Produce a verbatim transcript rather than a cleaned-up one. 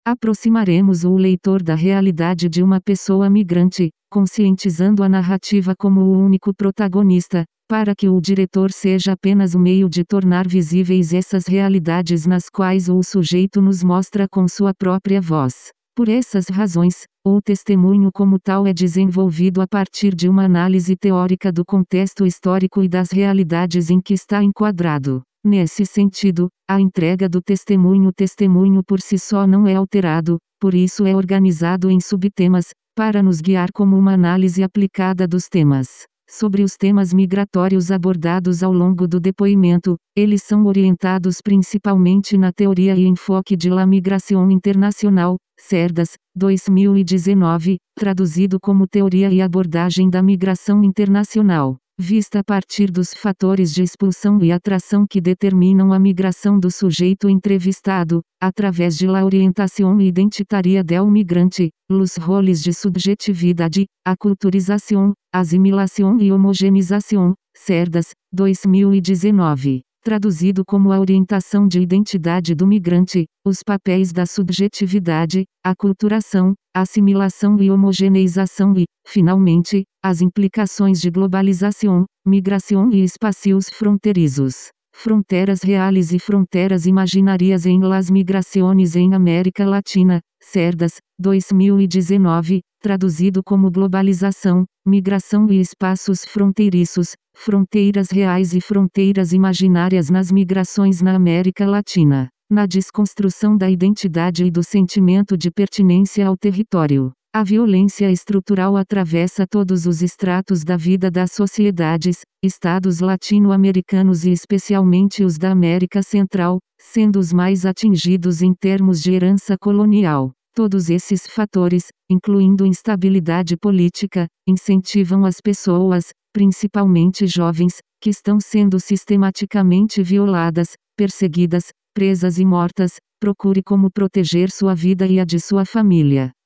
Aproximaremos o leitor da realidade de uma pessoa migrante, conscientizando a narrativa como o único protagonista, para que o diretor seja apenas o meio de tornar visíveis essas realidades nas quais o sujeito nos mostra com sua própria voz. Por essas razões, o testemunho como tal é desenvolvido a partir de uma análise teórica do contexto histórico e das realidades em que está enquadrado. Nesse sentido, a entrega do testemunho testemunho por si só não é alterado, por isso é organizado em subtemas, para nos guiar como uma análise aplicada dos temas. Sobre os temas migratórios abordados ao longo do depoimento, eles são orientados principalmente na teoria e enfoque de La Migración Internacional, Cerdas, dois mil e dezenove, traduzido como Teoria e Abordagem da Migração Internacional, vista a partir dos fatores de expulsão e atração que determinam a migração do sujeito entrevistado, através de la orientación identitaria del migrante, los roles de subjetividade, a culturização, assimilação e homogeneização, Cerdas, dois mil e dezenove. Traduzido como a orientação de identidade do migrante, os papéis da subjetividade, aculturação, assimilação e homogeneização e, finalmente, as implicações de globalização, migração e espaços fronterizos. Fronteras reais e fronteras imaginarias em las migraciones em América Latina, Cerdas, dois mil e dezenove, traduzido como globalização, migração e espaços fronteiriços, fronteiras reais e fronteiras imaginárias nas migrações na América Latina, na desconstrução da identidade e do sentimento de pertinência ao território. A violência estrutural atravessa todos os estratos da vida das sociedades, estados latino-americanos e especialmente os da América Central, sendo os mais atingidos em termos de herança colonial. Todos esses fatores, incluindo instabilidade política, incentivam as pessoas, principalmente jovens, que estão sendo sistematicamente violadas, perseguidas, presas e mortas, procure como proteger sua vida e a de sua família.